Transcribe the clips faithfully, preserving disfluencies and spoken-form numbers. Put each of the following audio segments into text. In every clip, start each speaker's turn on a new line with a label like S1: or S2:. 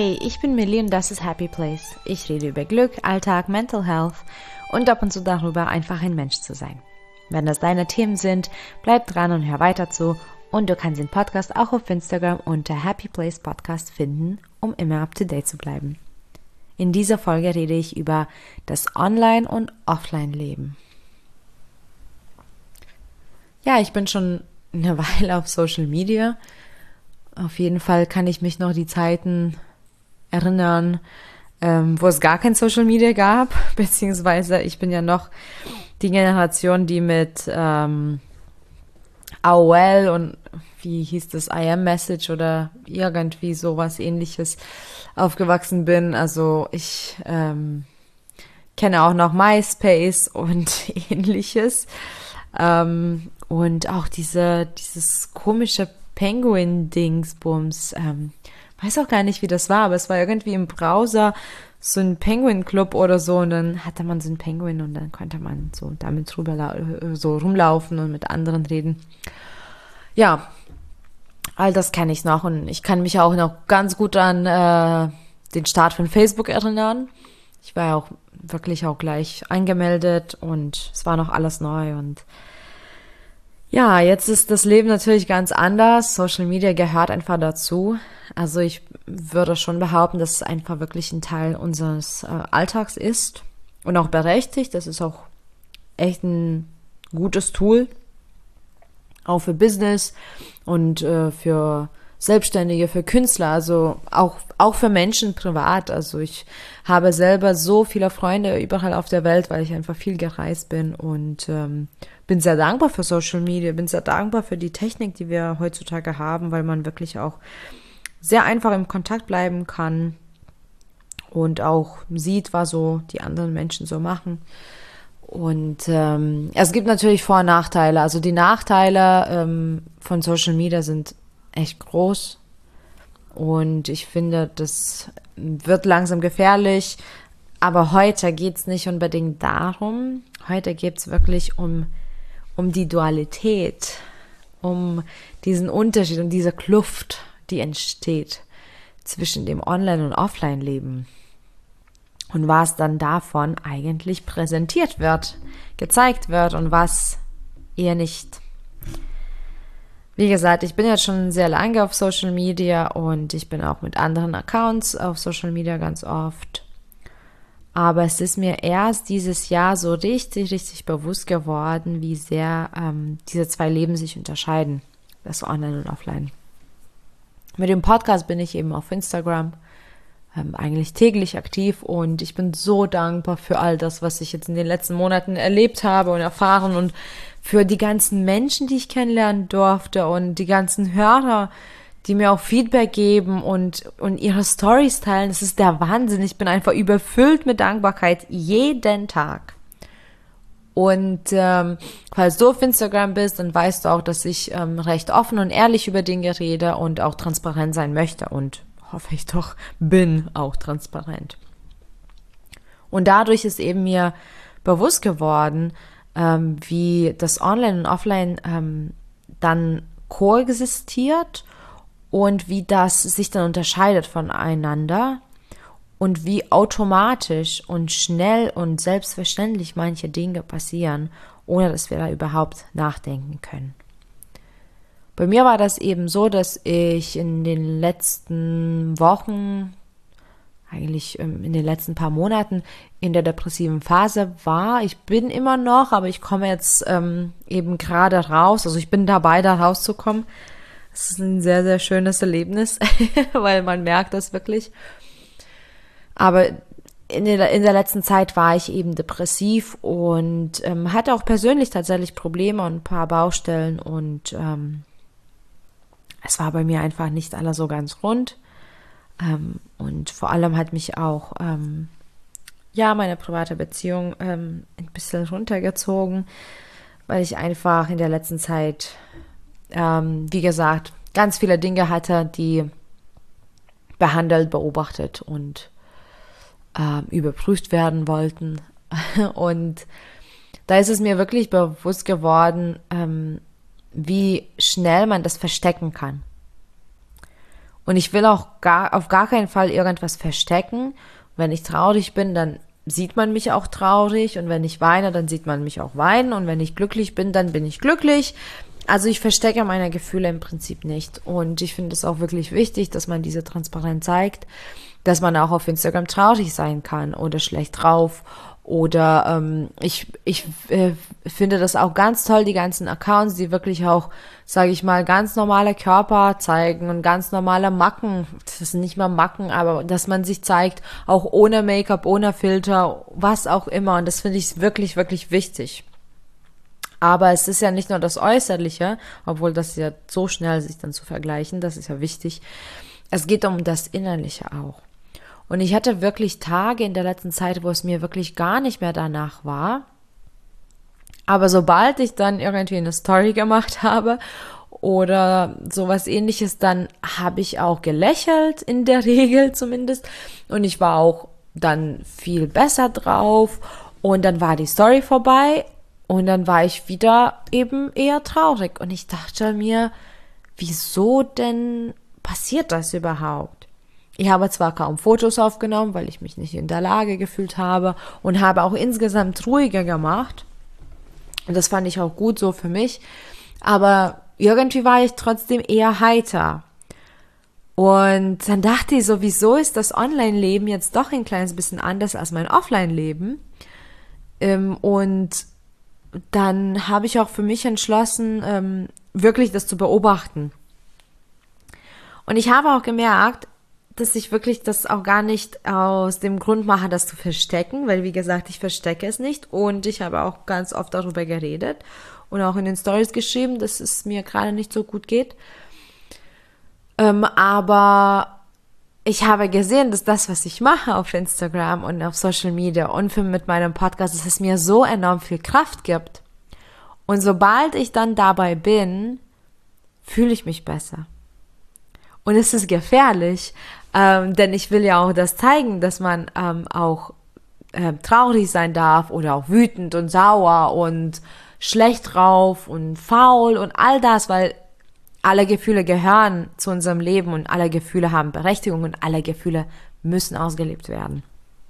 S1: Hi, ich bin Millie und das ist Happy Place. Ich rede über Glück, Alltag, Mental Health und ab und zu darüber, einfach ein Mensch zu sein. Wenn das deine Themen sind, bleib dran und hör weiter zu. Und du kannst den Podcast auch auf Instagram unter Happy Place Podcast finden, um immer up to date zu bleiben. In dieser Folge rede ich über das Online- und Offline-Leben. Ja, ich bin schon eine Weile auf Social Media. Auf jeden Fall kann ich mich noch die Zeiten erinnern, ähm, wo es gar kein Social Media gab, beziehungsweise ich bin ja noch die Generation, die mit ähm, A O L und wie hieß das, I M Message oder irgendwie sowas Ähnliches aufgewachsen bin. Also ich ähm, kenne auch noch MySpace und Ähnliches. Ähm, und auch diese dieses komische Penguin-Dingsbums. Ähm, weiß auch gar nicht, wie das war, aber es war irgendwie im Browser so ein Penguin-Club oder so und dann hatte man so einen Penguin und dann konnte man so damit drüber so rumlaufen und mit anderen reden. Ja, all das kenne ich noch und ich kann mich auch noch ganz gut an äh, den Start von Facebook erinnern. Ich war ja auch wirklich auch gleich angemeldet und es war noch alles neu und ja, jetzt ist das Leben natürlich ganz anders. Social Media gehört einfach dazu. Also ich würde schon behaupten, dass es einfach wirklich ein Teil unseres äh, Alltags ist und auch berechtigt. Das ist auch echt ein gutes Tool, auch für Business und äh, für Selbstständige, für Künstler, also auch, auch für Menschen privat. Also ich habe selber so viele Freunde überall auf der Welt, weil ich einfach viel gereist bin und ähm, bin sehr dankbar für Social Media, bin sehr dankbar für die Technik, die wir heutzutage haben, weil man wirklich auch sehr einfach im Kontakt bleiben kann und auch sieht, was so die anderen Menschen so machen. Und ähm, es gibt natürlich Vor- und Nachteile. Also die Nachteile ähm, von Social Media sind echt groß und ich finde, das wird langsam gefährlich, aber heute geht's nicht unbedingt darum. Heute geht's wirklich um, um die Dualität, um diesen Unterschied und diese Kluft, die entsteht zwischen dem Online- und Offline-Leben und was dann davon eigentlich präsentiert wird, gezeigt wird und was eher nicht. Wie gesagt, ich bin jetzt schon sehr lange auf Social Media und ich bin auch mit anderen Accounts auf Social Media ganz oft. Aber es ist mir erst dieses Jahr so richtig, richtig bewusst geworden, wie sehr ähm, diese zwei Leben sich unterscheiden, das Online und Offline. Mit dem Podcast bin ich eben auf Instagram ähm, eigentlich täglich aktiv und ich bin so dankbar für all das, was ich jetzt in den letzten Monaten erlebt habe und erfahren und für die ganzen Menschen, die ich kennenlernen durfte und die ganzen Hörer, die mir auch Feedback geben und, und ihre Storys teilen. Das ist der Wahnsinn. Ich bin einfach überfüllt mit Dankbarkeit jeden Tag. Und ähm, falls du auf Instagram bist, dann weißt du auch, dass ich ähm, recht offen und ehrlich über Dinge rede und auch transparent sein möchte und hoffe ich doch bin auch transparent. Und dadurch ist eben mir bewusst geworden, ähm, wie das Online und Offline ähm, dann koexistiert und wie das sich dann unterscheidet voneinander und wie automatisch und schnell und selbstverständlich manche Dinge passieren, ohne dass wir da überhaupt nachdenken können. Bei mir war das eben so, dass ich in den letzten Wochen, eigentlich in den letzten paar Monaten in der depressiven Phase war. Ich bin immer noch, aber ich komme jetzt ähm, eben gerade raus. Also ich bin dabei, da rauszukommen. Es ist ein sehr, sehr schönes Erlebnis, weil man merkt das wirklich. Aber in der, in der letzten Zeit war ich eben depressiv und ähm, hatte auch persönlich tatsächlich Probleme und ein paar Baustellen und ähm, es war bei mir einfach nicht alles so ganz rund. Ähm, und vor allem hat mich auch ähm, ja meine private Beziehung ähm, ein bisschen runtergezogen, weil ich einfach in der letzten Zeit, ähm, wie gesagt, ganz viele Dinge hatte, die behandelt, beobachtet und ähm, überprüft werden wollten. Und da ist es mir wirklich bewusst geworden, ähm, wie schnell man das verstecken kann. Und ich will auch gar, auf gar keinen Fall irgendwas verstecken. Wenn ich traurig bin, dann sieht man mich auch traurig. Und wenn ich weine, dann sieht man mich auch weinen. Und wenn ich glücklich bin, dann bin ich glücklich. Also ich verstecke meine Gefühle im Prinzip nicht. Und ich finde es auch wirklich wichtig, dass man diese Transparenz zeigt, dass man auch auf Instagram traurig sein kann oder schlecht drauf. Oder ähm, ich, ich äh, finde das auch ganz toll, die ganzen Accounts, die wirklich auch, sage ich mal, ganz normale Körper zeigen und ganz normale Macken. Das sind nicht mal Macken, aber dass man sich zeigt, auch ohne Make-up, ohne Filter, was auch immer. Und das finde ich wirklich, wirklich wichtig. Aber es ist ja nicht nur das Äußerliche, obwohl das ja so schnell sich dann zu vergleichen, das ist ja wichtig. Es geht um das Innerliche auch. Und ich hatte wirklich Tage in der letzten Zeit, wo es mir wirklich gar nicht mehr danach war. Aber sobald ich dann irgendwie eine Story gemacht habe oder sowas Ähnliches, dann habe ich auch gelächelt, in der Regel zumindest. Und ich war auch dann viel besser drauf. Und dann war die Story vorbei und dann war ich wieder eben eher traurig. Und ich dachte mir, wieso denn passiert das überhaupt? Ich habe zwar kaum Fotos aufgenommen, weil ich mich nicht in der Lage gefühlt habe und habe auch insgesamt ruhiger gemacht. Und das fand ich auch gut so für mich. Aber irgendwie war ich trotzdem eher heiter. Und dann dachte ich so, wieso ist das Online-Leben jetzt doch ein kleines bisschen anders als mein Offline-Leben? Und dann habe ich auch für mich entschlossen, wirklich das zu beobachten. Und ich habe auch gemerkt, dass ich wirklich das auch gar nicht aus dem Grund mache, das zu verstecken, weil wie gesagt, ich verstecke es nicht und ich habe auch ganz oft darüber geredet und auch in den Stories geschrieben, dass es mir gerade nicht so gut geht. Ähm, aber ich habe gesehen, dass das, was ich mache auf Instagram und auf Social Media und für, mit meinem Podcast, dass es mir so enorm viel Kraft gibt. Und sobald ich dann dabei bin, fühle ich mich besser. Und es ist gefährlich, ähm, denn ich will ja auch das zeigen, dass man ähm, auch äh, traurig sein darf oder auch wütend und sauer und schlecht drauf und faul und all das, weil alle Gefühle gehören zu unserem Leben und alle Gefühle haben Berechtigung und alle Gefühle müssen ausgelebt werden.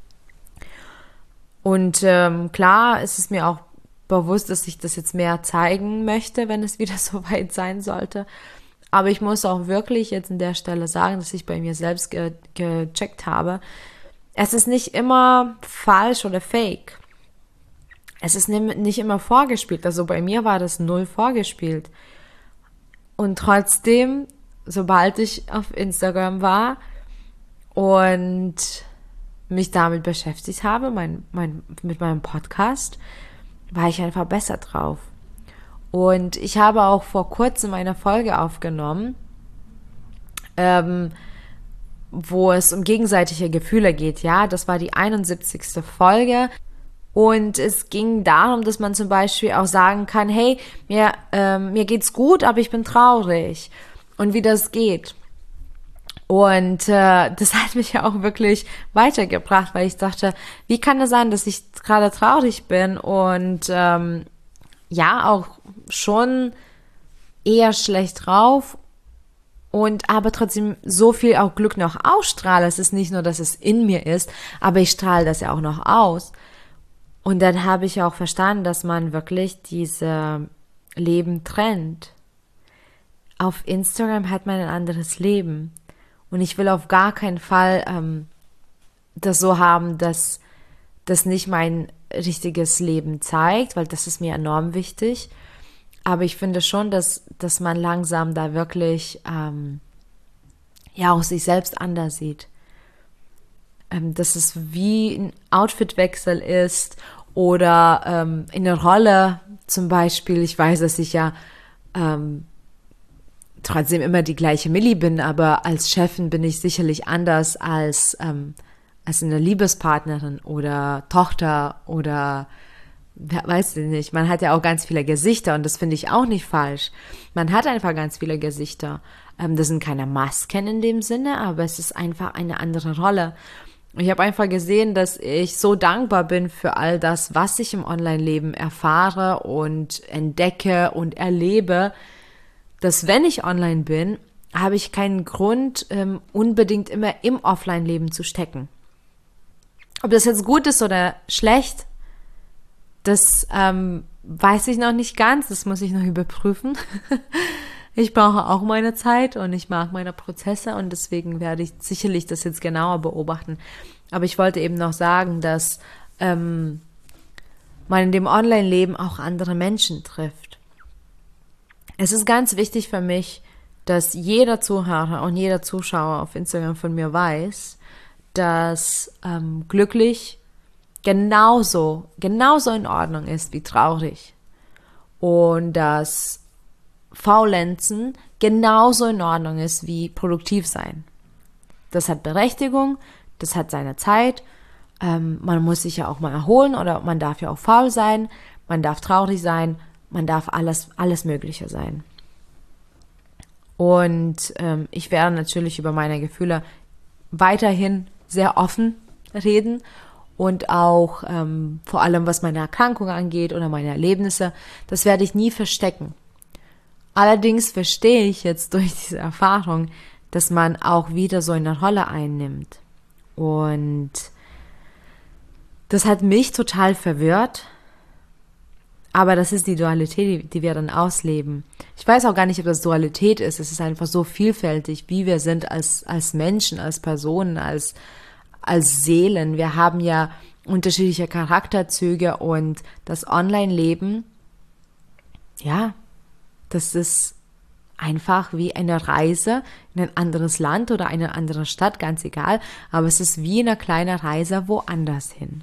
S1: Und ähm, klar ist es mir auch bewusst, dass ich das jetzt mehr zeigen möchte, wenn es wieder so weit sein sollte. Aber ich muss auch wirklich jetzt an der Stelle sagen, dass ich bei mir selbst ge- gecheckt habe. Es ist nicht immer falsch oder fake. Es ist nicht immer vorgespielt. Also bei mir war das null vorgespielt. Und trotzdem, sobald ich auf Instagram war und mich damit beschäftigt habe, mein, mein, mit meinem Podcast, war ich einfach besser drauf. Und ich habe auch vor kurzem eine Folge aufgenommen, ähm, wo es um gegenseitige Gefühle geht. Ja, das war die einundsiebzigste Folge. Und es ging darum, dass man zum Beispiel auch sagen kann, hey, mir, ähm, mir geht's gut, aber ich bin traurig. Und wie das geht. Und äh, das hat mich ja auch wirklich weitergebracht, weil ich dachte, wie kann es sein, dass ich gerade traurig bin und ähm, ja, auch schon eher schlecht drauf und aber trotzdem so viel auch Glück noch ausstrahle. Es ist nicht nur, dass es in mir ist, aber ich strahle das ja auch noch aus. Und dann habe ich auch verstanden, dass man wirklich diese Leben trennt. Auf Instagram hat man ein anderes Leben. Und ich will auf gar keinen Fall ähm, das so haben, dass das nicht mein richtiges Leben zeigt, weil das ist mir enorm wichtig. Aber ich finde schon, dass, dass man langsam da wirklich ähm, ja auch sich selbst anders sieht. Ähm, dass es wie ein Outfitwechsel ist oder ähm, in der Rolle zum Beispiel. Ich weiß, dass ich ja ähm, trotzdem immer die gleiche Milli bin, aber als Chefin bin ich sicherlich anders als ähm, als eine Liebespartnerin oder Tochter oder weiß ich nicht. Man hat ja auch ganz viele Gesichter und das finde ich auch nicht falsch. Man hat einfach ganz viele Gesichter. Ähm, das sind keine Masken in dem Sinne, aber es ist einfach eine andere Rolle. Ich habe einfach gesehen, dass ich so dankbar bin für all das, was ich im Online-Leben erfahre und entdecke und erlebe, dass wenn ich online bin, habe ich keinen Grund, ähm, unbedingt immer im Offline-Leben zu stecken. Ob das jetzt gut ist oder schlecht, das ähm, weiß ich noch nicht ganz, das muss ich noch überprüfen. Ich brauche auch meine Zeit und ich mag meine Prozesse und deswegen werde ich sicherlich das jetzt genauer beobachten. Aber ich wollte eben noch sagen, dass ähm, man in dem Online-Leben auch andere Menschen trifft. Es ist ganz wichtig für mich, dass jeder Zuhörer und jeder Zuschauer auf Instagram von mir weiß, dass ähm, glücklich genauso, genauso in Ordnung ist wie traurig. Und dass Faulenzen genauso in Ordnung ist wie produktiv sein. Das hat Berechtigung, das hat seine Zeit. Ähm, man muss sich ja auch mal erholen oder man darf ja auch faul sein, man darf traurig sein, man darf alles, alles Mögliche sein. Und ähm, ich werde natürlich über meine Gefühle weiterhin sehr offen reden und auch ähm, vor allem, was meine Erkrankung angeht oder meine Erlebnisse, das werde ich nie verstecken. Allerdings verstehe ich jetzt durch diese Erfahrung, dass man auch wieder so eine Rolle einnimmt. Und das hat mich total verwirrt. Aber das ist die Dualität, die, die wir dann ausleben. Ich weiß auch gar nicht, ob das Dualität ist. Es ist einfach so vielfältig, wie wir sind als, als Menschen, als Personen, als, als Seelen. Wir haben ja unterschiedliche Charakterzüge und das Online-Leben, ja, das ist einfach wie eine Reise in ein anderes Land oder eine andere Stadt, ganz egal. Aber es ist wie eine kleine Reise woanders hin.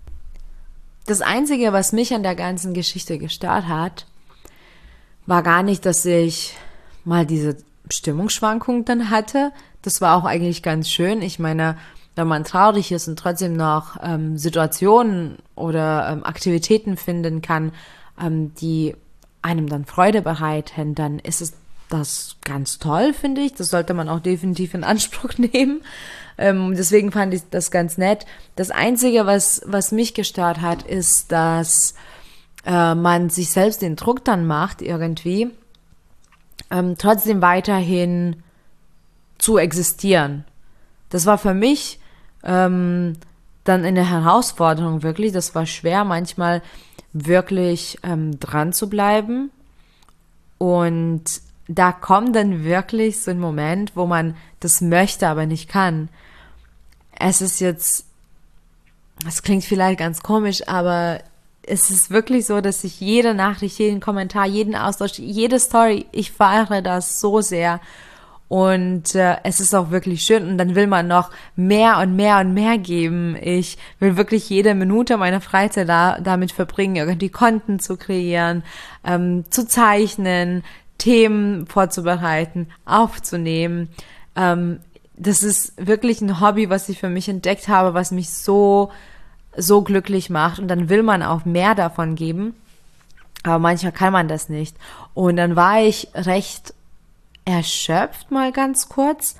S1: Das Einzige, was mich an der ganzen Geschichte gestört hat, war gar nicht, dass ich mal diese Stimmungsschwankung dann hatte. Das war auch eigentlich ganz schön. Ich meine, wenn man traurig ist und trotzdem noch ähm, Situationen oder ähm, Aktivitäten finden kann, ähm, die einem dann Freude bereiten, dann ist es das ganz toll, finde ich. Das sollte man auch definitiv in Anspruch nehmen. Ähm, deswegen fand ich das ganz nett. Das Einzige, was, was mich gestört hat, ist, dass äh, man sich selbst den Druck dann macht, irgendwie, ähm, trotzdem weiterhin zu existieren. Das war für mich ähm, dann eine Herausforderung, wirklich. Das war schwer, manchmal wirklich ähm, dran zu bleiben. Und da kommt dann wirklich so ein Moment, wo man das möchte, aber nicht kann. Es ist jetzt, es klingt vielleicht ganz komisch, aber es ist wirklich so, dass ich jede Nachricht, jeden Kommentar, jeden Austausch, jede Story, ich feiere das so sehr. Und äh, es ist auch wirklich schön und dann will man noch mehr und mehr und mehr geben. Ich will wirklich jede Minute meiner Freizeit da, damit verbringen, irgendwie Content zu kreieren, ähm, zu zeichnen, Themen vorzubereiten, aufzunehmen. Ähm, das ist wirklich ein Hobby, was ich für mich entdeckt habe, was mich so, so glücklich macht. Und dann will man auch mehr davon geben. Aber manchmal kann man das nicht. Und dann war ich recht erschöpft mal ganz kurz.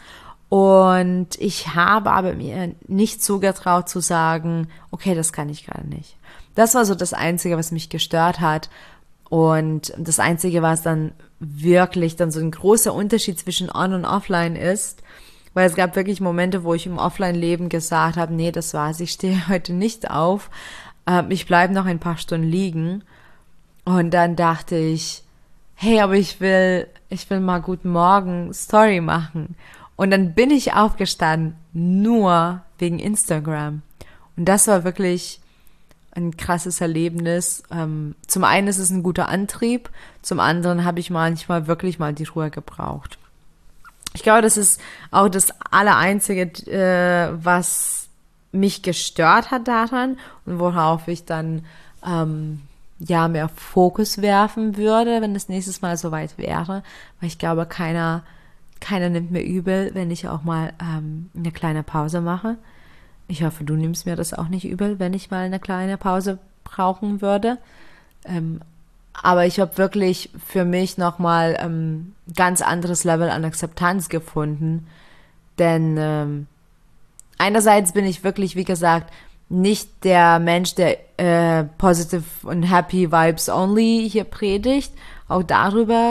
S1: Und ich habe aber mir nicht zugetraut zu sagen, okay, das kann ich gerade nicht. Das war so das Einzige, was mich gestört hat. Und das Einzige, was dann wirklich dann so ein großer Unterschied zwischen On und Offline ist, weil es gab wirklich Momente, wo ich im Offline-Leben gesagt habe, nee, das war's, ich stehe heute nicht auf, ähm, ich bleibe noch ein paar Stunden liegen. Und dann dachte ich, hey, aber ich will, ich will mal Guten Morgen Story machen. Und dann bin ich aufgestanden, nur wegen Instagram. Und das war wirklich ein krasses Erlebnis. Ähm, zum einen ist es ein guter Antrieb, zum anderen habe ich manchmal wirklich mal die Ruhe gebraucht. Ich glaube, das ist auch das Allereinzige, äh, was mich gestört hat daran und worauf ich dann ähm, ja mehr Fokus werfen würde, wenn das nächstes Mal soweit wäre. Weil ich glaube, keiner, keiner nimmt mir übel, wenn ich auch mal ähm, eine kleine Pause mache. Ich hoffe, du nimmst mir das auch nicht übel, wenn ich mal eine kleine Pause brauchen würde. Ähm, aber ich habe wirklich für mich nochmal ähm, ganz anderes Level an Akzeptanz gefunden. Denn ähm, einerseits bin ich wirklich, wie gesagt, nicht der Mensch, der äh, positive und happy vibes only hier predigt. Auch darüber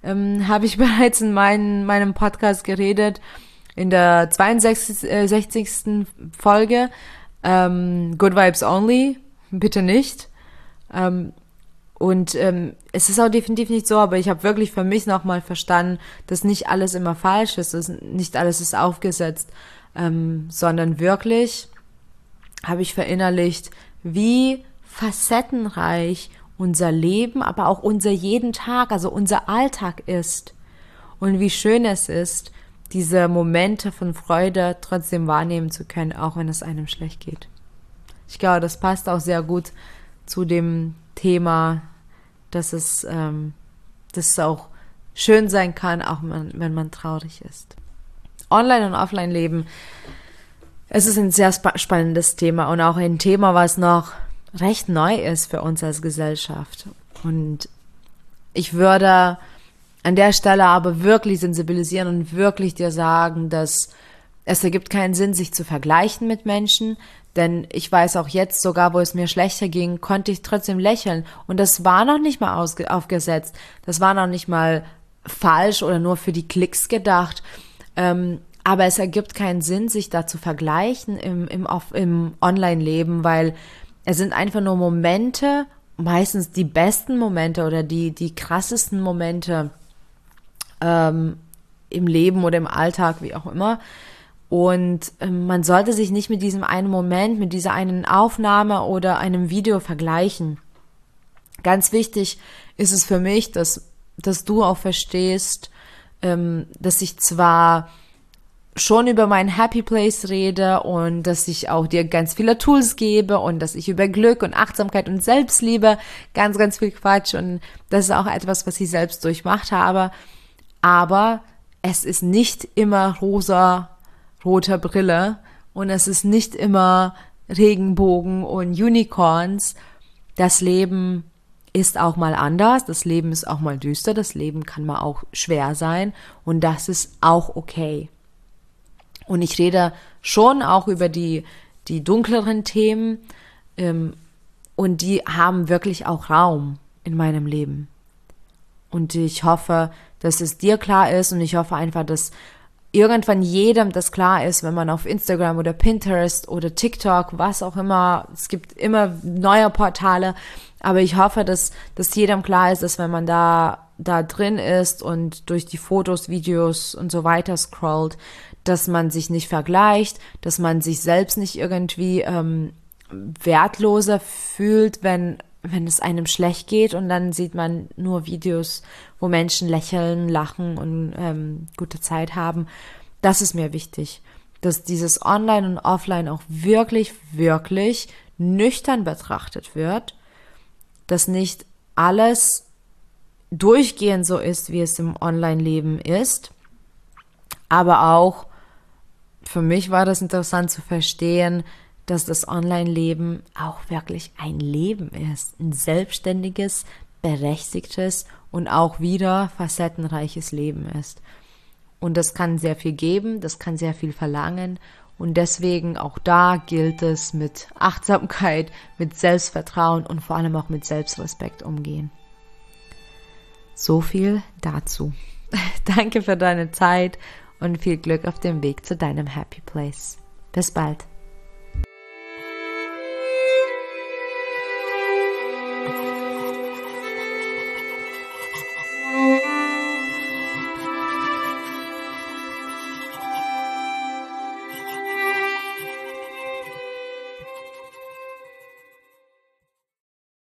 S1: ähm, habe ich bereits in mein, meinem Podcast geredet, in der zweiundsechzigsten Folge. Ähm, Good Vibes Only, bitte nicht. Ähm, und ähm, es ist auch definitiv nicht so, aber ich habe wirklich für mich nochmal verstanden, dass nicht alles immer falsch ist, dass nicht alles ist aufgesetzt, ähm, sondern wirklich habe ich verinnerlicht, wie facettenreich unser Leben, aber auch unser jeden Tag, also unser Alltag ist. Und wie schön es ist, diese Momente von Freude trotzdem wahrnehmen zu können, auch wenn es einem schlecht geht. Ich glaube, das passt auch sehr gut zu dem Thema, dass es, ähm, dass es auch schön sein kann, auch wenn, wenn man traurig ist. Online- und Offline-Leben, es ist ein sehr spa- spannendes Thema und auch ein Thema, was noch recht neu ist für uns als Gesellschaft. Und ich würde an der Stelle aber wirklich sensibilisieren und wirklich dir sagen, dass es ergibt keinen Sinn, sich zu vergleichen mit Menschen, denn ich weiß auch jetzt, sogar wo es mir schlechter ging, konnte ich trotzdem lächeln. Und das war noch nicht mal ausge- aufgesetzt, das war noch nicht mal falsch oder nur für die Klicks gedacht, ähm, aber es ergibt keinen Sinn, sich da zu vergleichen im, im, im Online-Leben, weil es sind einfach nur Momente, meistens die besten Momente oder die, die krassesten Momente ähm, im Leben oder im Alltag, wie auch immer. Und ähm, man sollte sich nicht mit diesem einen Moment, mit dieser einen Aufnahme oder einem Video vergleichen. Ganz wichtig ist es für mich, dass, dass du auch verstehst, ähm, dass ich zwar schon über mein Happy Place rede und dass ich auch dir ganz viele Tools gebe und dass ich über Glück und Achtsamkeit und Selbstliebe ganz, ganz viel Quatsch und das ist auch etwas, was ich selbst durchmacht habe. Aber es ist nicht immer rosa, roter Brille und es ist nicht immer Regenbogen und Unicorns. Das Leben ist auch mal anders, das Leben ist auch mal düster, das Leben kann mal auch schwer sein und das ist auch okay. Und ich rede schon auch über die, die dunkleren Themen ähm, und die haben wirklich auch Raum in meinem Leben. Und ich hoffe, dass es dir klar ist und ich hoffe einfach, dass irgendwann jedem das klar ist, wenn man auf Instagram oder Pinterest oder TikTok, was auch immer, es gibt immer neue Portale, aber ich hoffe, dass, dass jedem klar ist, dass wenn man da, da drin ist und durch die Fotos, Videos und so weiter scrollt, dass man sich nicht vergleicht, dass man sich selbst nicht irgendwie ähm, wertloser fühlt, wenn, wenn es einem schlecht geht und dann sieht man nur Videos, wo Menschen lächeln, lachen und ähm, gute Zeit haben. Das ist mir wichtig, dass dieses Online und Offline auch wirklich, wirklich nüchtern betrachtet wird, dass nicht alles durchgehend so ist, wie es im Online-Leben ist, aber auch für mich war das interessant zu verstehen, dass das Online-Leben auch wirklich ein Leben ist, ein selbstständiges, berechtigtes und auch wieder facettenreiches Leben ist. Und das kann sehr viel geben, das kann sehr viel verlangen und deswegen auch da gilt es mit Achtsamkeit, mit Selbstvertrauen und vor allem auch mit Selbstrespekt umgehen. So viel dazu. Danke für deine Zeit und viel Glück auf dem Weg zu deinem Happy Place. Bis bald.